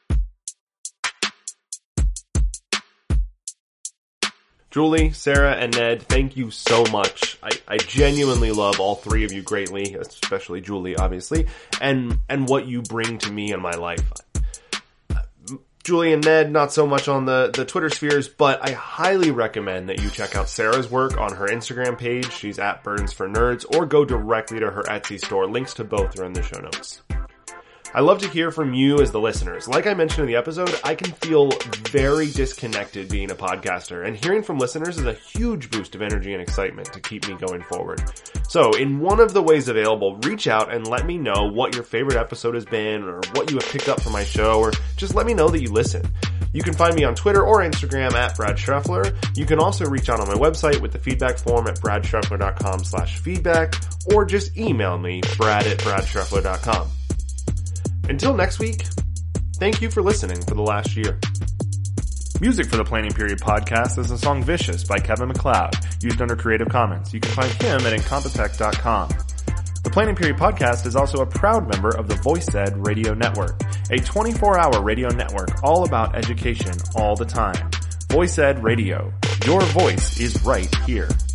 Julie, Sarah, and Ned, thank you so much. I genuinely love all three of you greatly, especially Julie, obviously, and what you bring to me in my life. Julie and Ned, not so much on the Twitter spheres, but I highly recommend that you check out Sarah's work on her Instagram page. She's at Burns for Nerds, or go directly to her Etsy store. Links to both are in the show notes. I love to hear from you as the listeners. Like I mentioned in the episode, I can feel very disconnected being a podcaster, and hearing from listeners is a huge boost of energy and excitement to keep me going forward. So, in one of the ways available, reach out and let me know what your favorite episode has been, or what you have picked up from my show, or just let me know that you listen. You can find me on Twitter or Instagram at Brad Schreffler. You can also reach out on my website with the feedback form at bradschreffler.com/feedback, or just email me, brad@bradschreffler.com. Until next week, thank you for listening for the last year. Music for the Planning Period podcast is the song Vicious by Kevin MacLeod, used under Creative Commons. You can find him at incompetech.com. The Planning Period podcast is also a proud member of the VoiceEd Radio Network, a 24-hour radio network all about education all the time. VoiceEd Radio. Your voice is right here.